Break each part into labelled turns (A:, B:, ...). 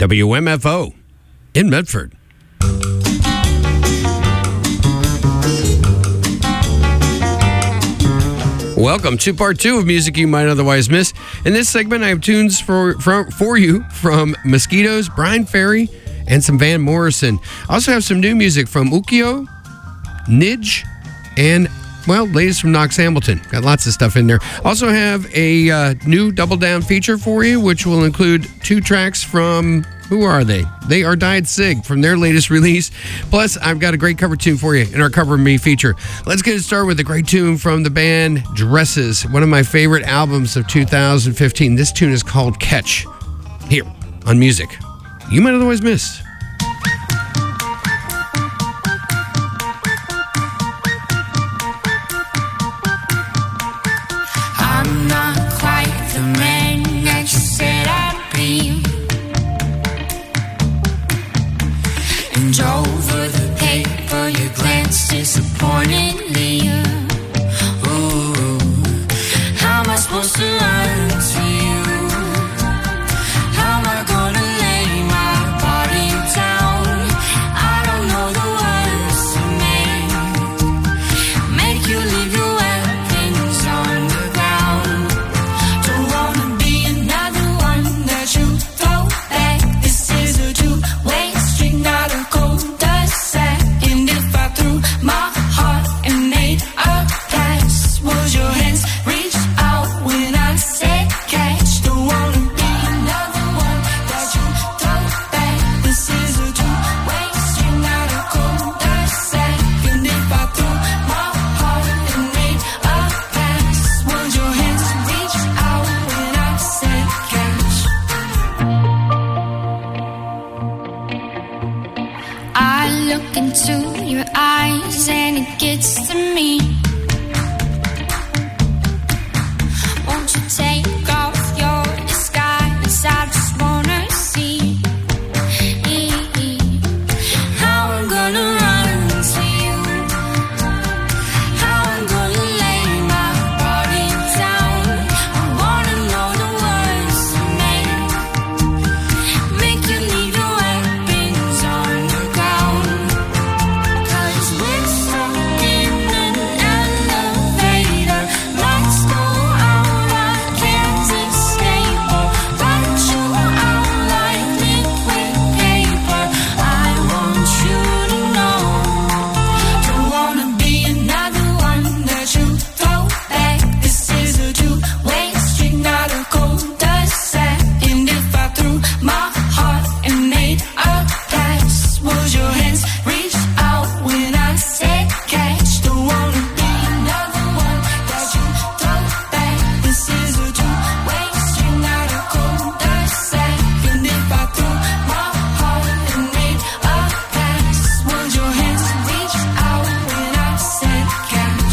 A: WMFO in Medford. Welcome to part 2 of Music You Might Otherwise Miss. In this segment, I have tunes for you from Mosquitoes, Brian Ferry, and some Van Morrison. I also have some new music from Ukio, Nidge, and, well, latest from Knox Hamilton. Got lots of stuff in there. Also have a new Double Down feature for you, which will include 2 tracks from... Who are they? They are Died Sig from their latest release. Plus, I've got a great cover tune for you in our Cover Me feature. Let's get started with a great tune from the band Dresses, one of my favorite albums of 2015. This tune is called Catch, here on Music You Might Otherwise Miss.
B: I'm not quite the man that you said I'd be. And over the paper you glanced disappointedly. Ooh, how am I supposed to run to you? How am I gonna lay my body down? I don't know the words to make you leave your weapons on the ground. Don't wanna be another one that you throw back. This is a two-way street, not a cul-de-sac. And if I threw my heart and made a pass, would your hands reach out when I said catch? Don't wanna be another one that you throw back. This is a two-way street, not a cul-de-sac. And if I threw my heart and made a pass, would your hands reach out when I said catch? I look into your eyes and it gets to me. Won't you take off your disguise? I just wanna see how I'm gonna run to you, how I'm gonna lay my body down. I wanna know the words to make you leave your weapons on the ground. 'Cause we're stuck in an elevator, lights go out, I can't escape or write you out like liquid paper. I want you to know, don't wanna be another one that you throw back. This is a two-way street, not a cul-de-sac. And if I threw my heart and made a pass, would your hands reach out when I said catch? Don't wanna be another one that you throw back. This is a two-way street, not a cul-de-sac. And if I threw my heart and made a pass, would your hands reach out when I said catch?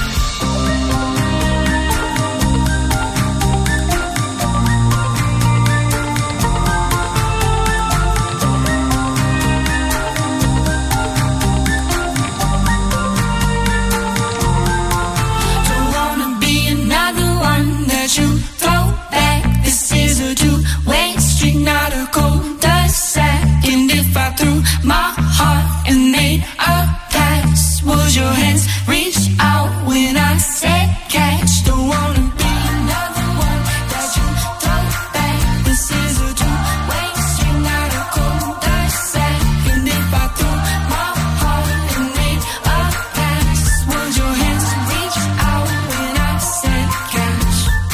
B: Don't wanna be another one that you throw back. This is a two-way street, not a cul-de-sac. And if I threw my heart and made a pass, would your hands reach out when I said catch? Don't wanna be another one that you throw back. This is a two-way street, not a cul-de-sac. And if I threw my heart and made a pass, would your hands reach out when I said catch?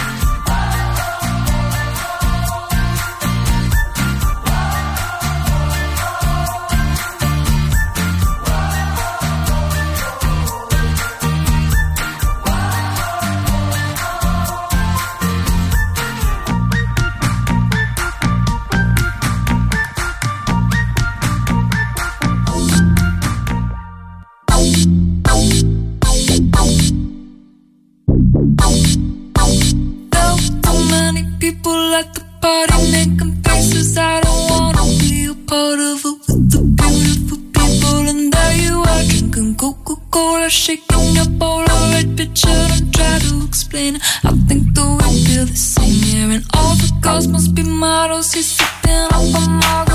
C: Though too many people at the party making faces, I don't wanna be a part of it with the beautiful people. And there you are, drinking Coca-Cola, shaking your Polaroid picture. Don't try to explain it, I think that we feel the same here. And all the girls must be models, he's sipping up a margarita.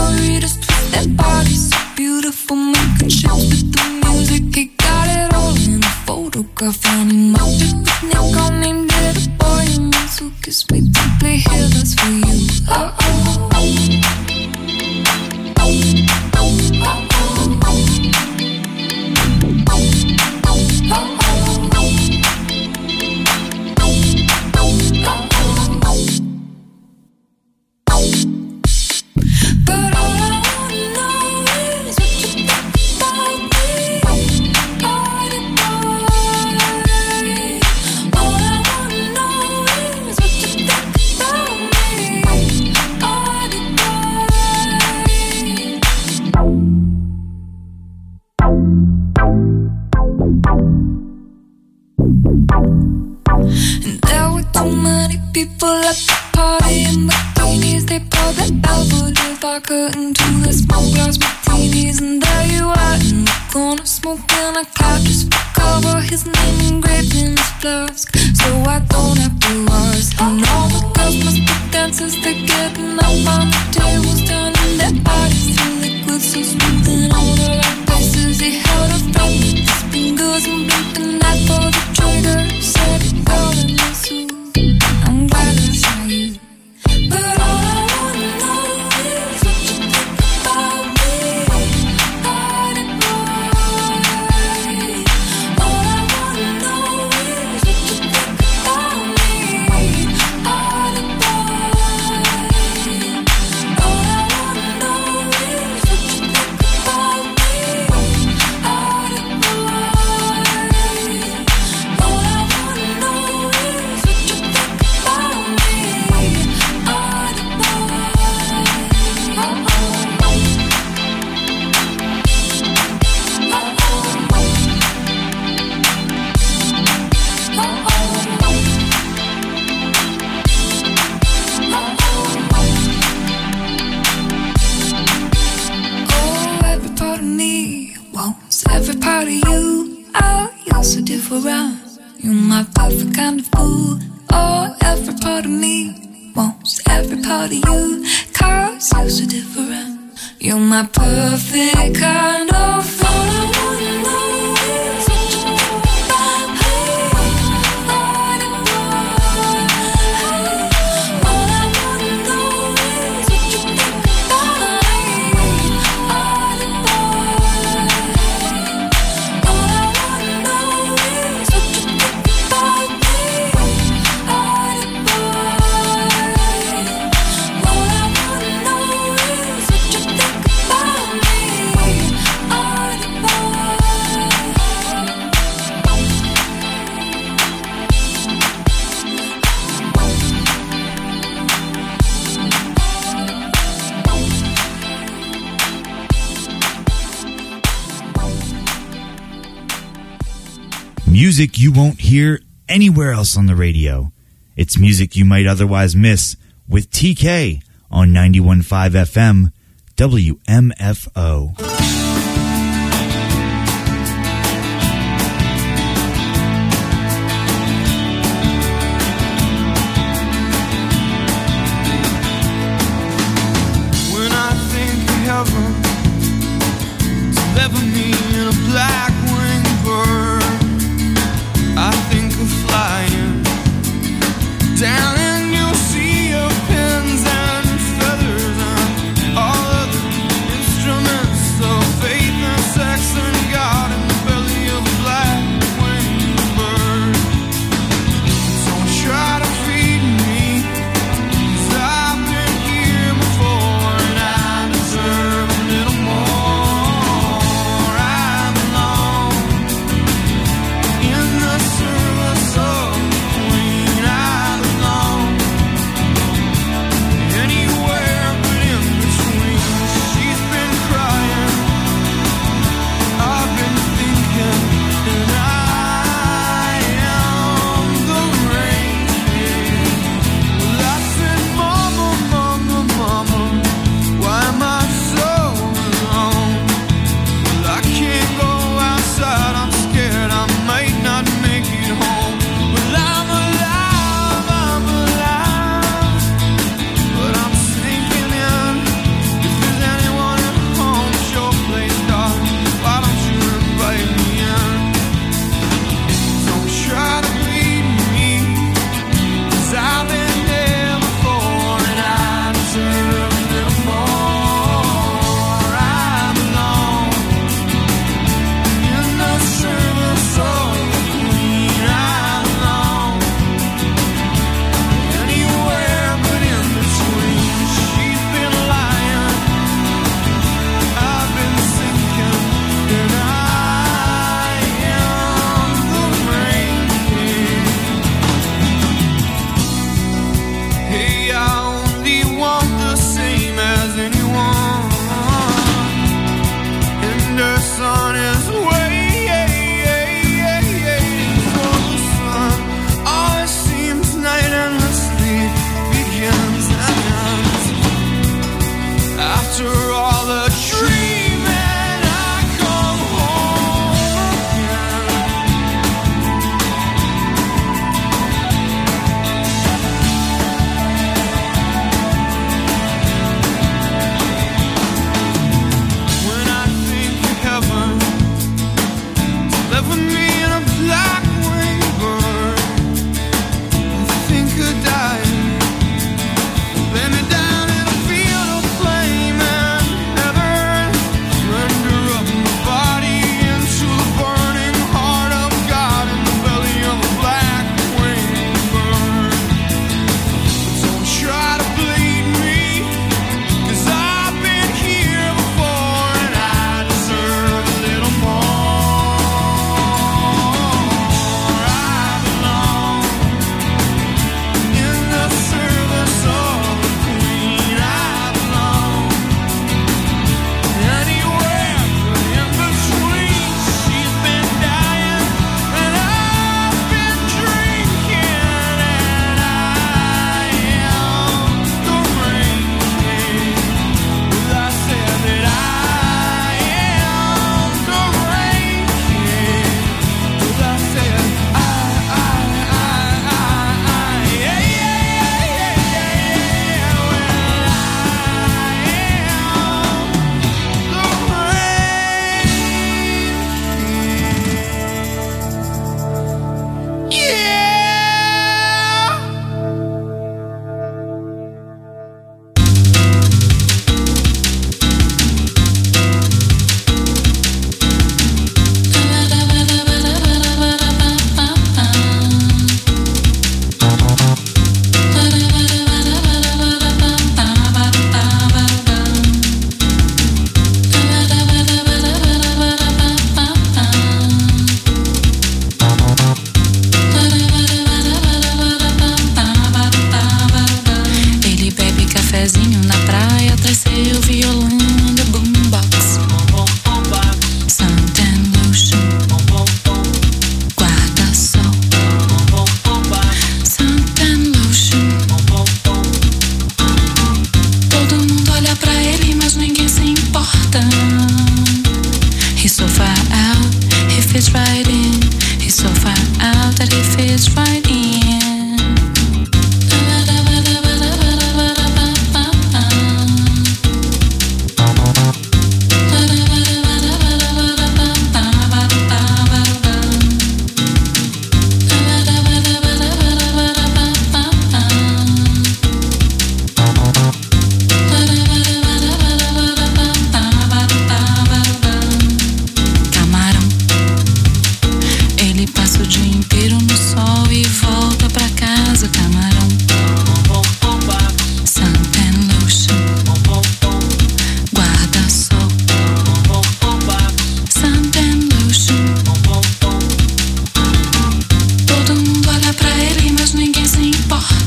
C: And there were too many people at the party in bikinis. They poured that Belvedere vodka into the smoke glass martinis. And there you are in the corner, smoking a cloud just for cover. His name engraved in his flask, so I don't have to ask. And all the girls must be dancers. They're getting up on the tables, turning their bodies to liquid, so smooth in all the right places. He held a friend with his fingers and blinked a knife for the trigger. Said it all in my suit. I'm glad I saw you, but all I wanna know is what you think about me, party boy. All I wanna know is what you think about me, party boy. All I wanna know is what you think about me, party boy. All I wanna know is what you think about me, party Oh, every part of me wants every part of you. Oh, you're so different. You're my perfect kind of fool. Oh, every part of me wants every part of you. 'Cause you're so different. You're my perfect kind of fool. All I wanna know is what you think about me, party boy. All I wanna know is what you think about me, party boy. All I wanna know is what you think about me, party boy. All I wanna know is what you think about me, party
D: Music you won't hear anywhere else on the radio. It's music you might otherwise miss with TK on 91.5 FM WMFO.
E: When I think of heaven, deliver me in a black winged bird. I think of flying down in your sea of pins and feathers and all of the instruments so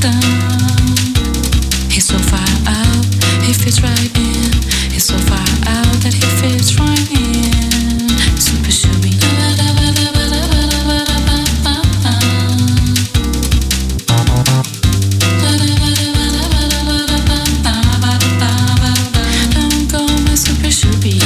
C: He's so far out, he fits right in. He's so far out that he fits right in. Super Shooby. Don't go, my Super Shooby.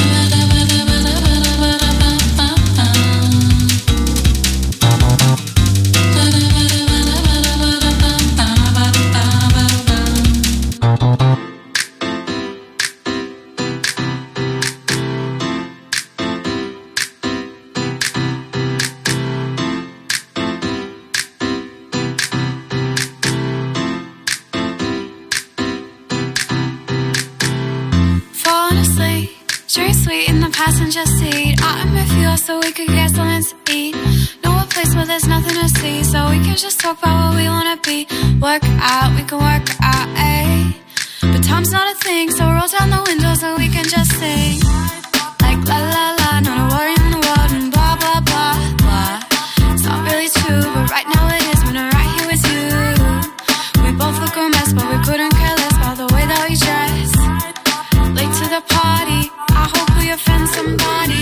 B: Falling asleep, drink sweet in the passenger seat. I'm with you so we could get something to eat. Know a place where there's nothing to see, so we can just talk about what we wanna be. Work out, we can work out, eh? But time's not a thing, so roll down the window so we can just sing. Like la la la, not a worry in the world and blah blah blah blah. It's not really true, but right now it is when I'm right here with you. We both look a mess, but we couldn't care less about the way that we dress. Late to the party, I hope we offend somebody.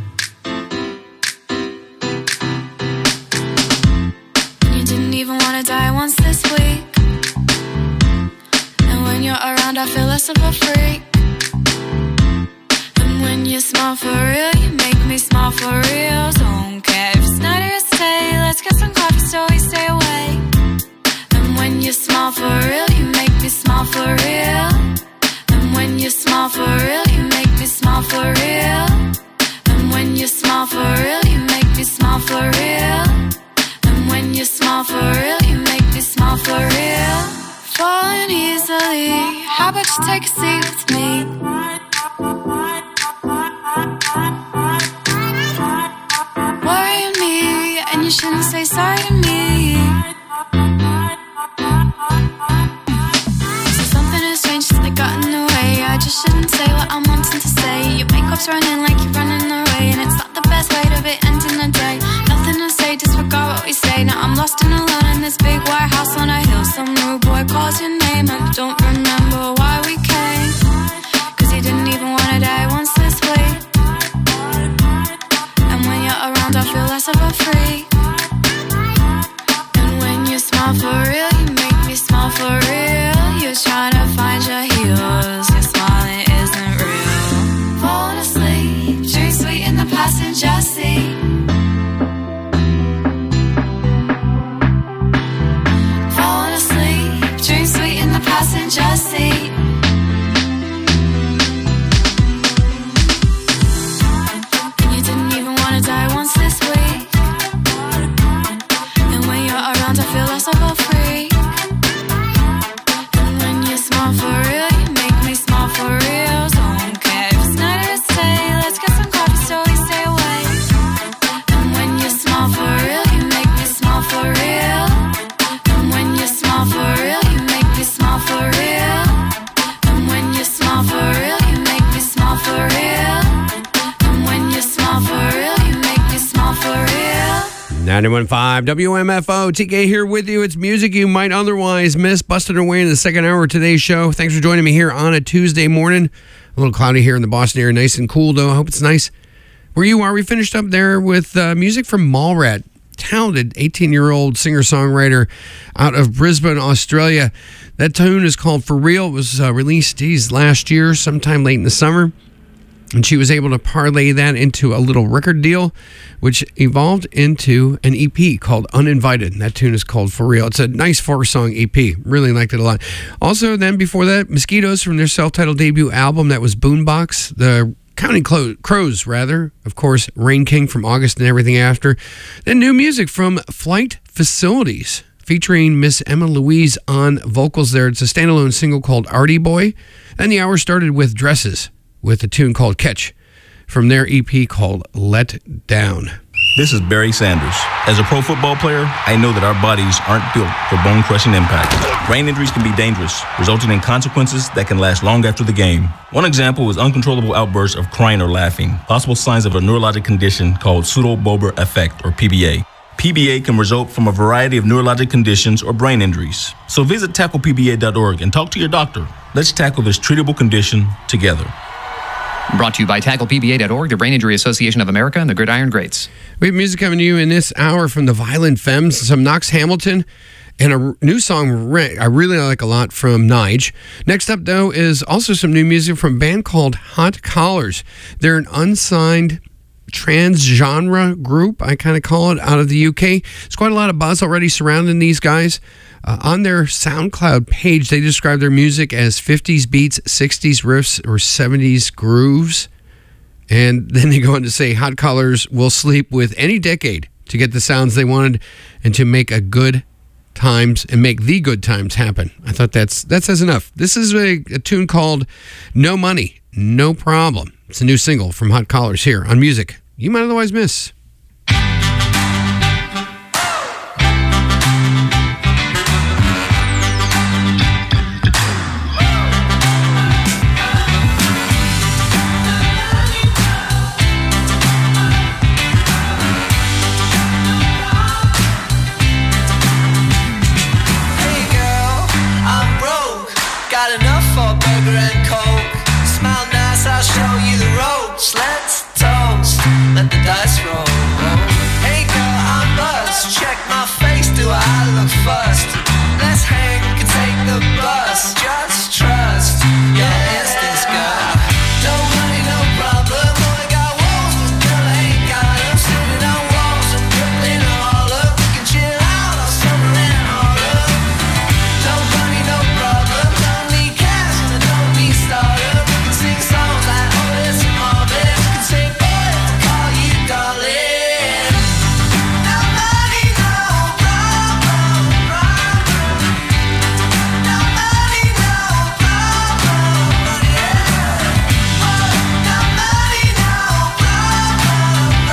B: You didn't even wanna die once this week. And when you're around, I feel less of a freak. And when you smile for real, you make me smile for real. So don't care if it's night or it's day. Let's get some coffee so we stay awake. And when you smile for real, you make me smile for real. When you smile for real, you make me smile for real. And when you smile for real, you make me smile for real. And when you smile for real, you make me smile for real. Falling easily, how about you take a seat with me? Worrying me, and you shouldn't say sorry to me. Got in the way, I just shouldn't say what I'm wanting to say. Your makeup's running like you're running away, and it's not the best way to be ending the day. Nothing to say, disregard what we say. Now I'm lost and alone in this big white house on a hill. Some rude boy calls your name, I don't remember why we came. Cause you didn't even wanna die once this week. And when you're around, I feel less of a freak. And when you smile for real, you make me smile for real. You're trying to find your heels, your smiling isn't real. Falling asleep, drink sweet in the passenger seat. Falling asleep, drink sweet in the passenger seat. And you didn't even wanna die once this week. And when you're around, I feel less of a freak. Smile for real, you make me smile for real. So don't care if it's night or it's day. Let's get some coffee so we stay awake. And when you smile for real, you make me smile for real. And when you smile for real, you make me smile for real. And when you smile for real, you make me smile for real. And when you smile for real, you make me smile for real.
A: 91.5 WMFO, TK here with you. It's music you might otherwise miss. Busted our way in the second hour of today's show. Thanks for joining me here on a Tuesday morning. A little cloudy here in the Boston area. Nice and cool, though. I hope it's nice where you are. We finished up there with music from Mallrat. Talented 18-year-old singer-songwriter out of Brisbane, Australia. That tune is called For Real. It was released last year, sometime late in the summer. And she was able to parlay that into a little record deal, which evolved into an EP called Uninvited. And that tune is called For Real. It's a nice 4-song EP. Really liked it a lot. Also, then before that, Mosquitoes from their self-titled debut album. That was Boombox. The Counting Crows, rather. Of course, Rain King from August and Everything After. Then new music from Flight Facilities, featuring Miss Emma Louise on vocals there. It's a standalone single called Artie Boy. Then the hour started with Dresses, with a tune called Catch from their EP called Let Down.
F: This is Barry Sanders. As a pro football player, I know that our bodies aren't built for bone-crushing impact. Brain injuries can be dangerous, resulting in consequences that can last long after the game. One example is uncontrollable outbursts of crying or laughing, possible signs of a neurologic condition called pseudo-Bober effect, or PBA. PBA can result from a variety of neurologic conditions or brain injuries. So visit tacklepba.org and talk to your doctor. Let's tackle this treatable condition together.
G: Brought to you by TacklePBA.org, the Brain Injury Association of America, and the Gridiron Greats.
A: We have music coming to you in this hour from the Violent Femmes, some Knox Hamilton, and a new song I really like a lot from Nige. Next up, though, is also some new music from a band called Hot Collars. They're an unsigned trans-genre group, I kind of call it, out of the UK. There's quite a lot of buzz already surrounding these guys. On their SoundCloud page, they describe their music as 50s beats, 60s riffs, or 70s grooves. And then they go on to say, Hot Collars will sleep with any decade to get the sounds they wanted and to make the good times happen. I thought that says enough. This is a tune called No Money, No Problem. It's a new single from Hot Collars here on Music You Might Otherwise Miss.
H: Let's toast, let the dice roll. Hey girl, I'm buzzed. Check my face, do I look fussed? Let's hang and take the bus. Just trust your instincts, girl. No money, no problem. Boy got walls, but girl ain't got them. Sitting on walls in Brooklyn or Harlem. We can chill out all summer and autumn. No money, no problem. Don't need cash and I don't need starter. We can sing songs like Otis and Marvin. We can say, boy, if I call you darling. No money, no problem. No money, no problem. Yeah. Oh, no money, no problem.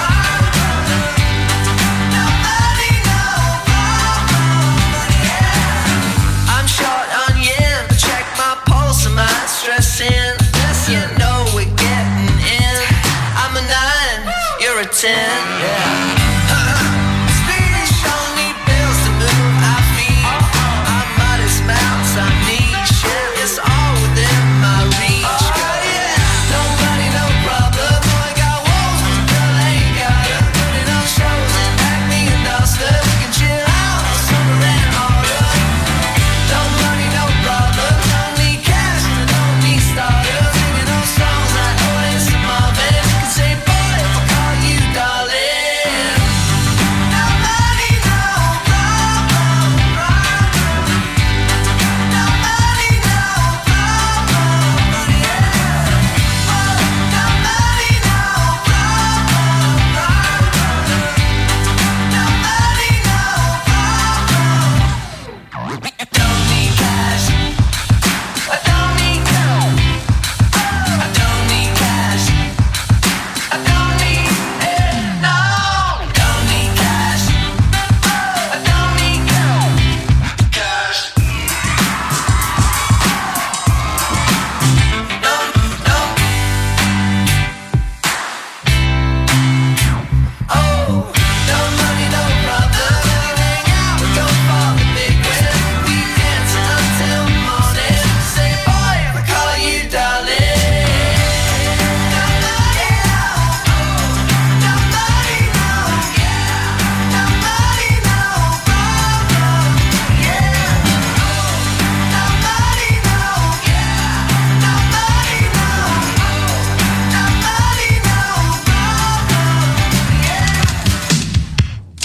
H: No money, no problem. Yeah. I'm short on yen, but check my pulse and my stress in. You know we're getting in. I'm a 9, you're a 10. Yeah. Speech, don't need bills to move our feet. I'm modest mouse, I'm niche. It's all within my reach. No money, no problem. Boy got walls, but girl ain't got them. Putting on shows and Acme and Ulster. We can chill out all summer and autumn. No money, no problem. Don't need cash and I don't need starters. Singing those songs like Otis and Marvin. We can say, boy, if I call you darling. No money, no problem. No money, no problem. Yeah. Oh, no money, no problem. No money, no problem. Don't need cash. I don't need dough. I don't need cash. I don't need it. No. Don't need cash. I don't need dough. Cash. No, no. Oh, no money, no problem. We hang out, we go for the big win. We dance until morning. Say, boy, if I call you darling. No money, no. No money, no. Yeah. No money, no problem. Yeah. No money, no. Yeah. No money, no. No money, no problem. Yeah.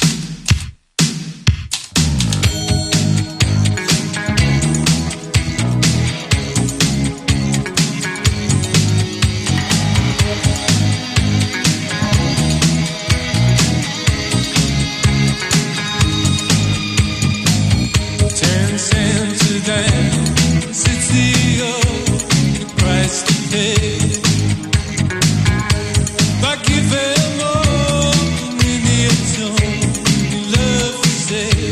E: Ten cents a dance, it's the old price to pay. By giving more than it's only love to say.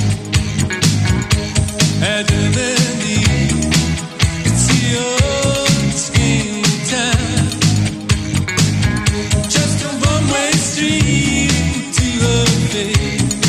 E: Adam and Eve, it's the old scheme of time. Just a one-way street to a fate.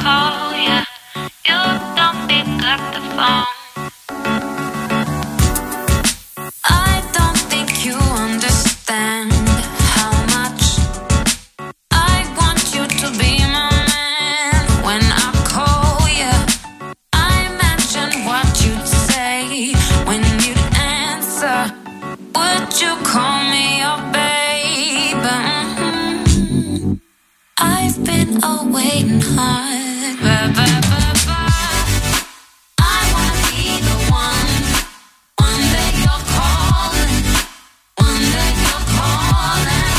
B: call ya, you don't pick up the phone. I don't think you understand how much I want you to be my man. When I call ya, I imagine what you'd say when you'd answer. Would you call me your babe? I've been awaiting hard. I wanna be the one. One day you're calling. One day you're calling.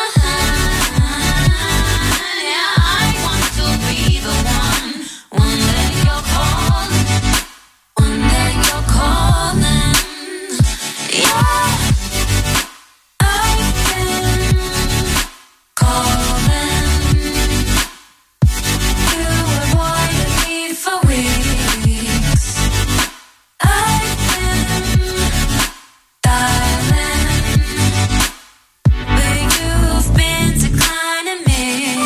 B: Yeah, I want to be the one. One day you're calling. One day you're calling. Yeah, I've been calling. You avoided me for weeks. I've been dialing, but you've been declining me.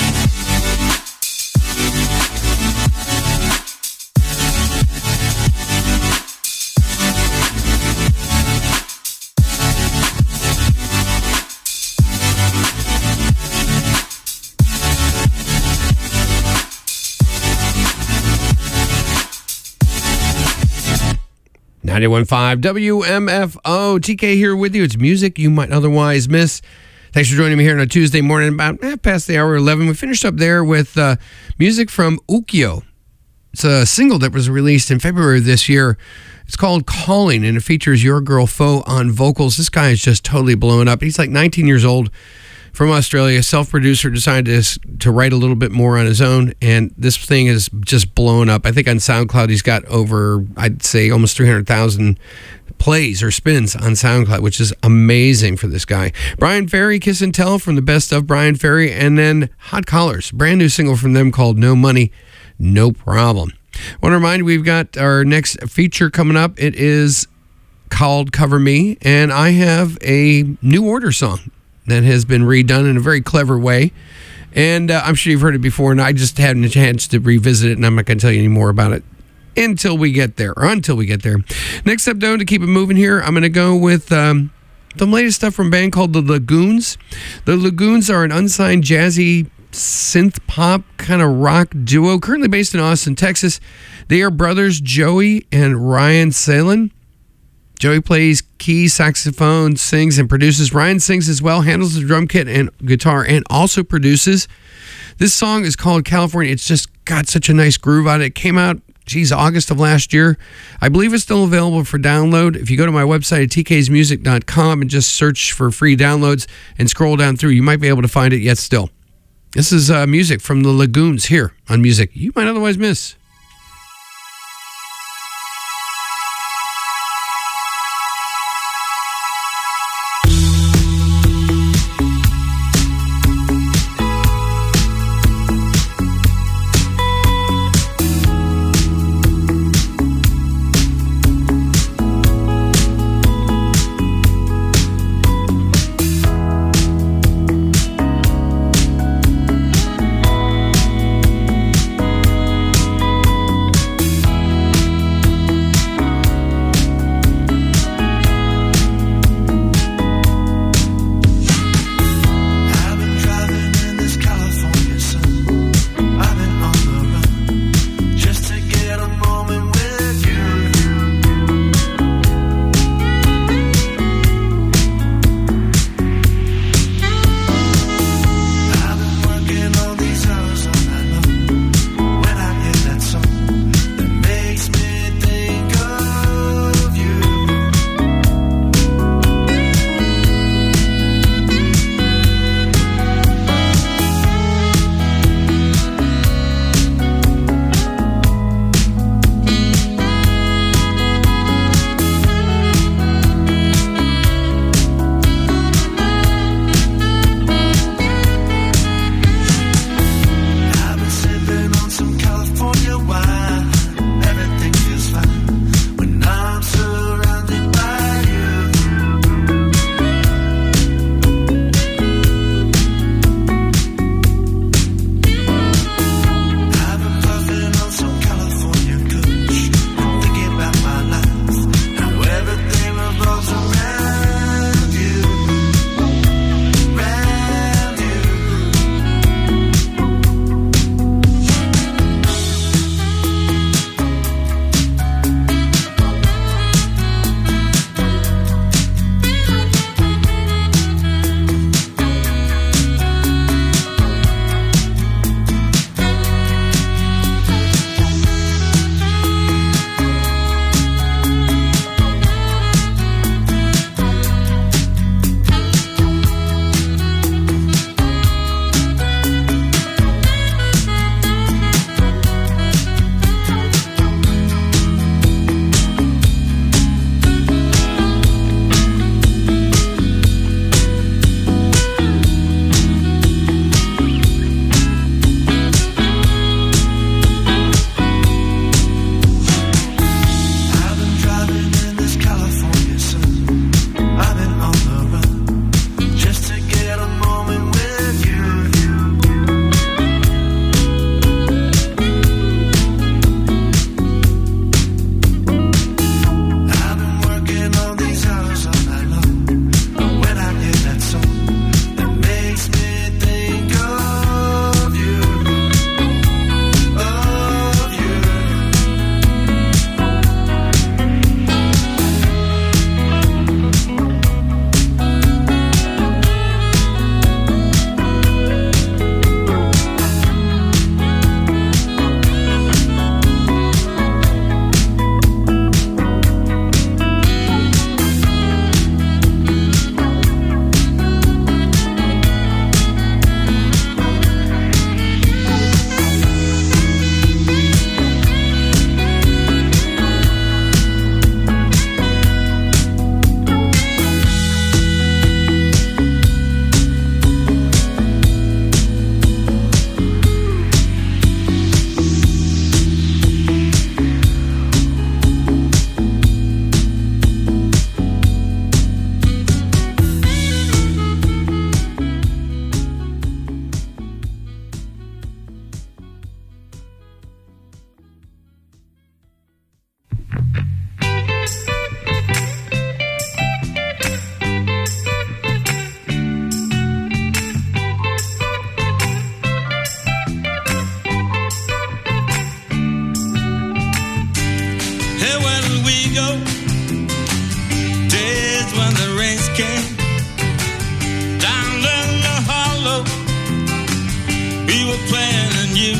A: .5 WMFO. TK here with you. It's music you might otherwise miss. Thanks for joining me here on a Tuesday morning, about past the hour 11. We finished up there with music from Ukyo. It's a single that was released in February of this year. It's called Calling, and it features Your Girl Foe on vocals. This guy is just totally blowing up. He's like 19 years old, from Australia, self-producer, decided to write a little bit more on his own, and this thing is just blowing up. I think on SoundCloud he's got over, I'd say, almost 300,000 plays or spins on SoundCloud, which is amazing for this guy. Brian Ferry, Kiss and Tell from the best of Brian Ferry, and then Hot Collars, brand new single from them called No Money, No Problem. I want to remind you, we've got our next feature coming up. It is called Cover Me, and I have a New Order song that has been redone in a very clever way. And I'm sure you've heard it before, and I just hadn't a chance to revisit it, and I'm not going to tell you any more about it until we get there. Next up, though, to keep it moving here, I'm going to go with the latest stuff from a band called The Lagoons. The Lagoons are an unsigned jazzy synth pop kind of rock duo, currently based in Austin, Texas. They are brothers Joey and Ryan Salen. Joey plays keys, saxophone, sings, and produces. Ryan sings as well, handles the drum kit and guitar, and also produces. This song is called California. It's just got such a nice groove on it. It came out, August of last year. I believe it's still available for download. If you go to my website at tksmusic.com and just search for free downloads and scroll down through, you might be able to find it yet still. This is music from the Lagoons here on Music You Might Otherwise Miss.
B: I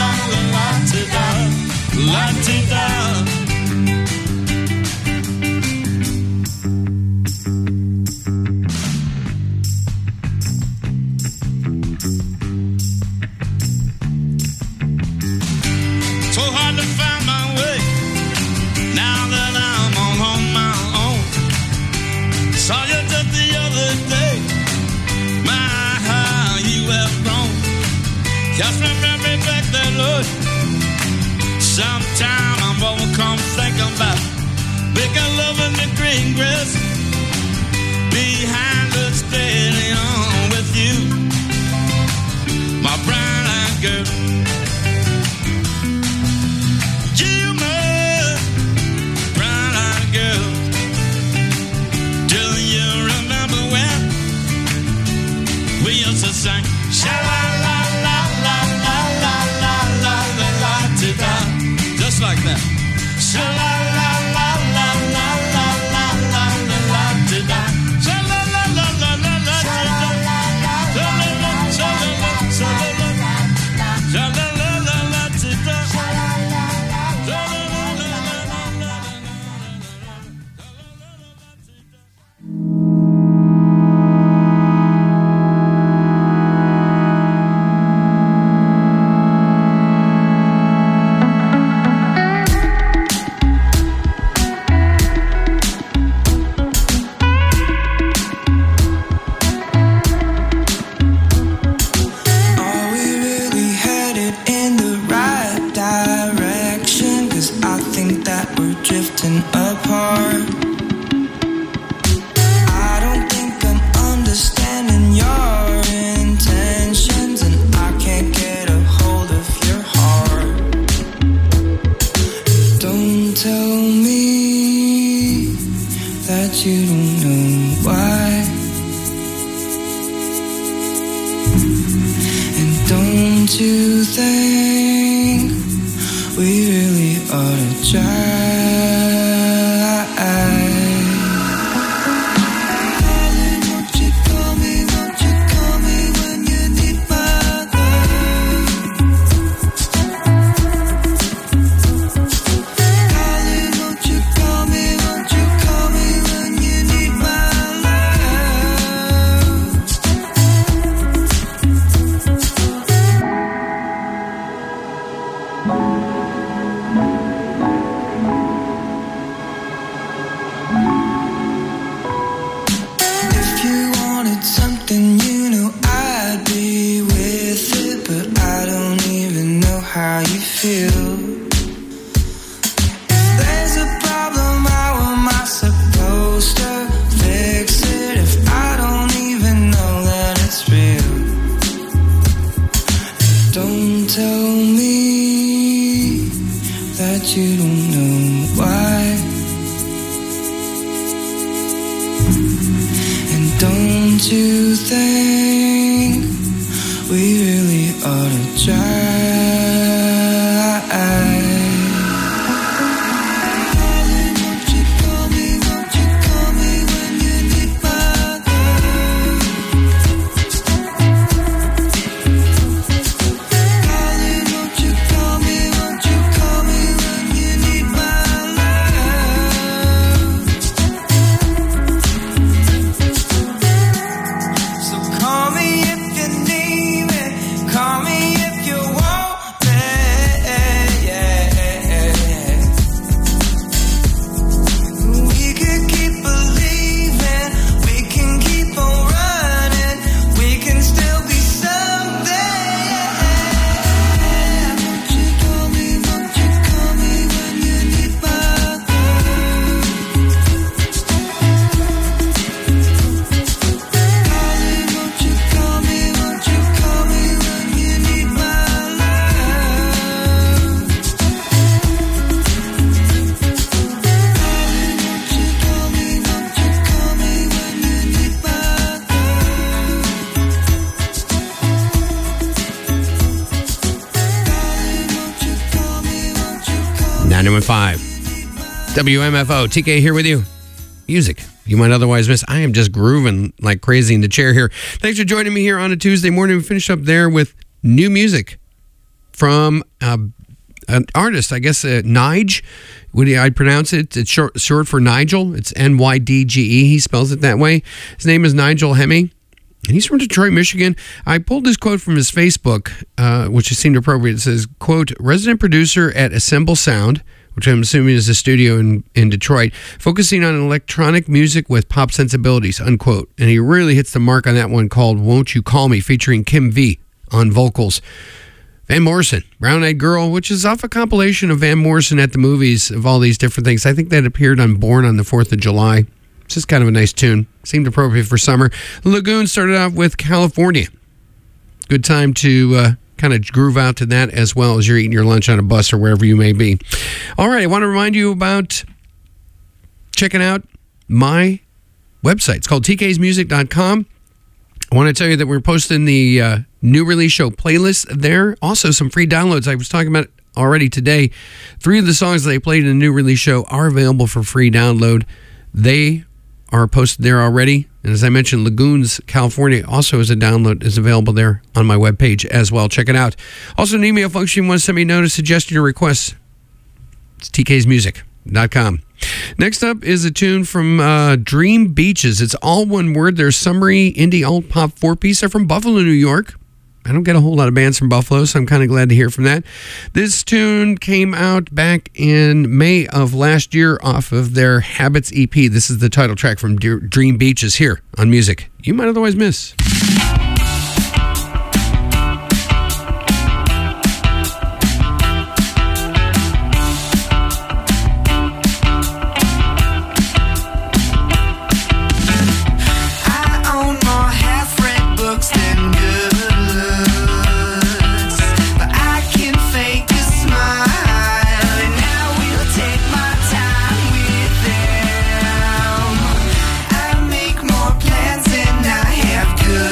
I: So hard to find my way now that I'm on my own. Saw you just the other day. My, how you have grown. Just remember back that Lord. Sometime I'm gonna come thinking about bigger love in the green grass behind the stadium with you, my brown-eyed girl. You, my brown-eyed girl. Do you remember when we used to sing sha-la-la-la-la-la-la-la-la-la-la-la-la-la-la-la, just like that. Sha-la-la-la-la-la-la-la-la-la-la-la-la,
E: you think we really ought to try? Darling, won't you call me when you need my love? Darling, won't you call me when you need my something, you know I'd be with it, but I don't even know how you feel. If there's a problem, how am I supposed to fix it if I don't even know that it's real? Don't tell me that you don't know why. Don't you think we really ought to try? Darling, won't you call me when you need my love?
A: 91.5 WMFO. TK here with you. Music you might otherwise miss. I am just grooving like crazy in the chair here. Thanks for joining me here on a Tuesday morning. We finished up there with new music from an artist, I guess, Nige. Would I pronounce it? It's short for Nigel. It's Nydge. He spells it that way. His name is Nigel Hemme, and he's from Detroit, Michigan. I pulled this quote from his Facebook, which seemed appropriate. It says, quote, resident producer at Assemble Sound, which I'm assuming is a studio in Detroit, focusing on electronic music with pop sensibilities, unquote. And he really hits the mark on that one called Won't You Call Me, featuring Kim V on vocals. Van Morrison, Brown Eyed Girl, which is off a compilation of Van Morrison at the movies of all these different things. I think that appeared on Born on the 4th of July. It's just kind of a nice tune. Seemed appropriate for summer. Lagoon started off with California. Good time to kind of groove out to that as well as you're eating your lunch on a bus or wherever you may be. All right, I want to remind you about checking out my website. It's called tksmusic.com. I want to tell you that we're posting the new release show playlist there. Also, some free downloads. I was talking about already today. 3 of the songs that I played in the new release show are available for free download. They are posted there already. And as I mentioned, Lagoons, California also is a download, is available there on my webpage as well. Check it out. Also, an email function. You want to send me a note, suggestion, or request. It's tksmusic.com. Next up is a tune from Dream Beaches. It's all one word. They're a summery indie alt pop 4-piece. They're from Buffalo, New York. I don't get a whole lot of bands from Buffalo, so I'm kind of glad to hear from that. This tune came out back in May of last year off of their Habits EP. This is the title track from Dream Beaches here on Music You Might Otherwise Miss.
H: Good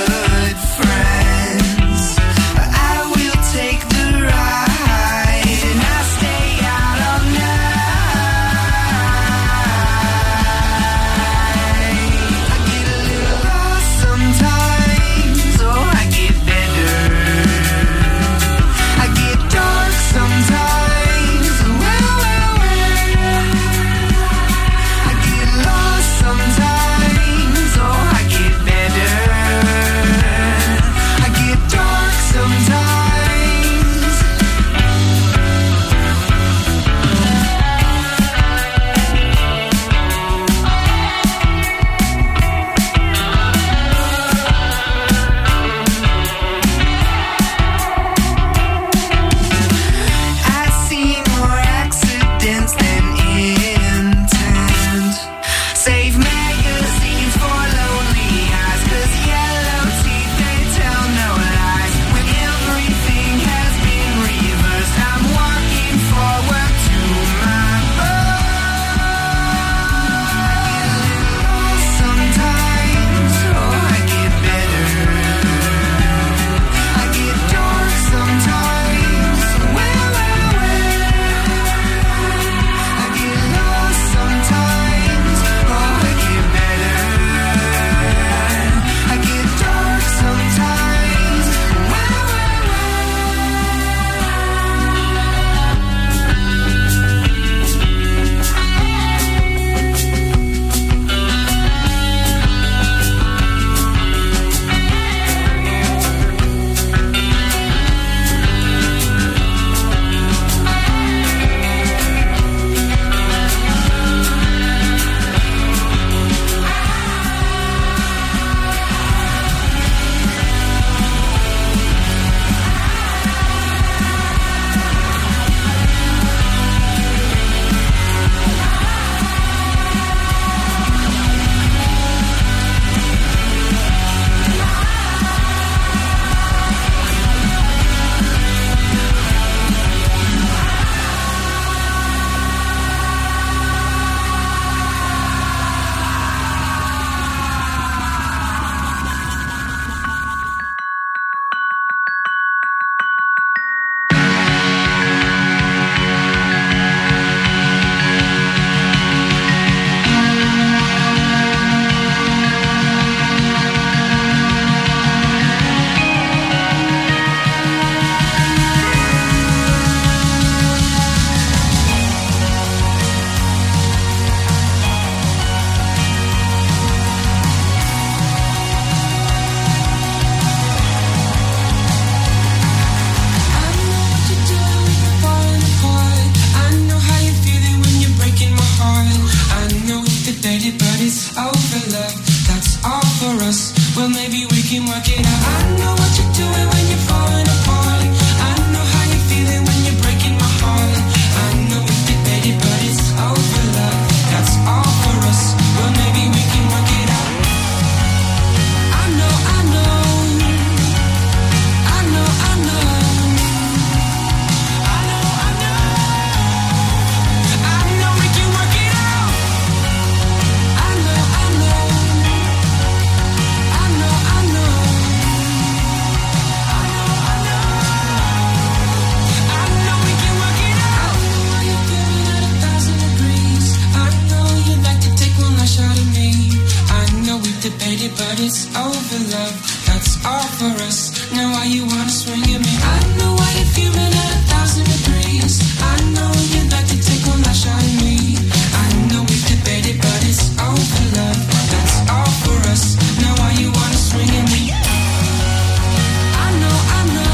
C: us. Now why you wanna swing at me? I know why you're fuming at 1,000 degrees. I know you'd like to take one last shot at me. I know we've debated, but it's all for love. That's all for us. Now why you wanna swing at me? I know, I know.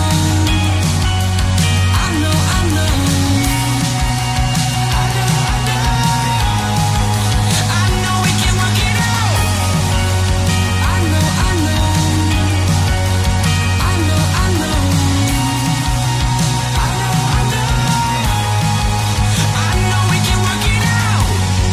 C: I know, I know. I know we can work it out. I know, I know. I know, I know. I know, I know. I know we can work it out.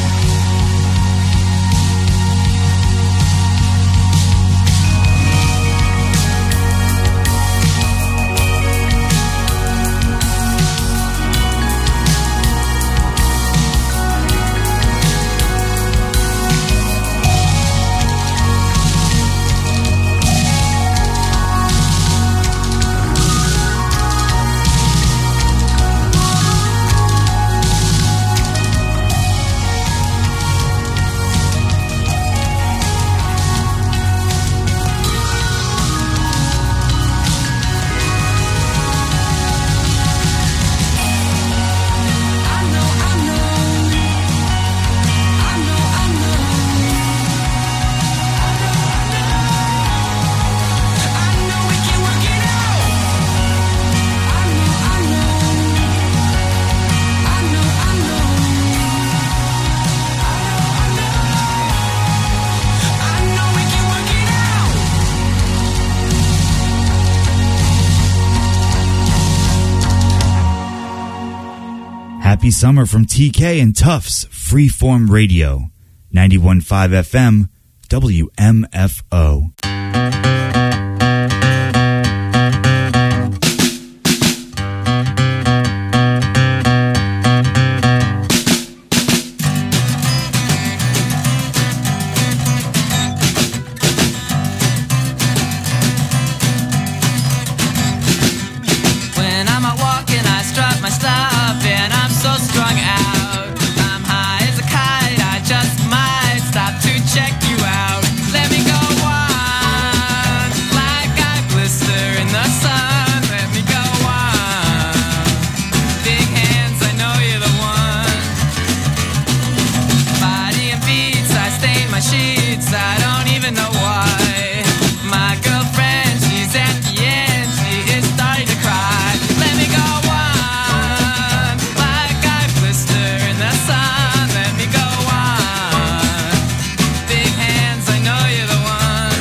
D: Happy Summer from TK and Tufts Freeform Radio, 91.5 FM, WMFO.
H: When I'm out walking, I strut my stuff, and I'm so strung out. I'm high as a kite, I just might stop to check you out. Let me go on, like I blister in the sun. Let me go on. Big hands, I know you're the one. Body and beats, I stain my sheets, I don't even know why. My girlfriend, she's at the end, she is starting to cry. Let me go on, like I blister in the sun. Let me go on. Big hands, I know you're the one.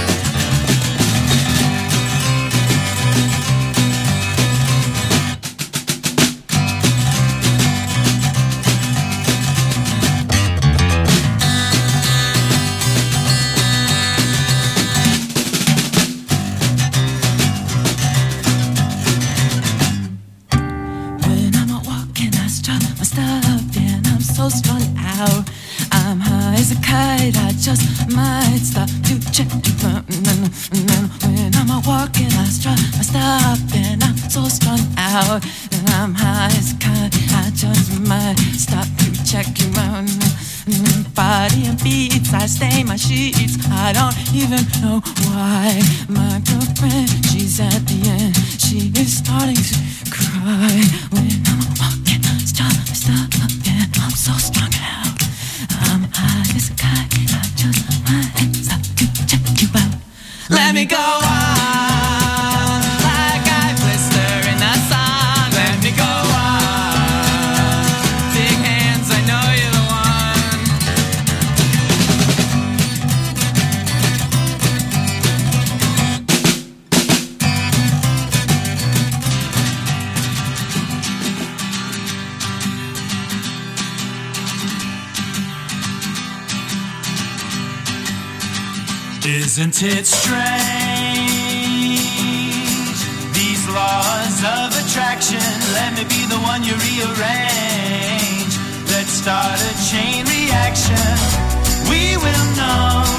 H: When I'm out walking, I strut my stuff, and I'm so strung out. I'm high as a kite, I just might stop to check you out. When I'm out walking, I strut my stuff, and I'm so strung out. And I'm high as a kite, I just might stop to check you out. Body and beats, I stain my sheets, I don't even know why. My girlfriend, she's at the end, she is starting to cry. When I'm walking, stop, and I'm so strung out. I'm high as a kite, I just might stop to check you out. Let me go on, like I blister in the sun. Let me go on. Big hands, I know you're the one.
J: Isn't it strange? These laws of attraction. Let me be the one you rearrange. Let's start a chain reaction. We will know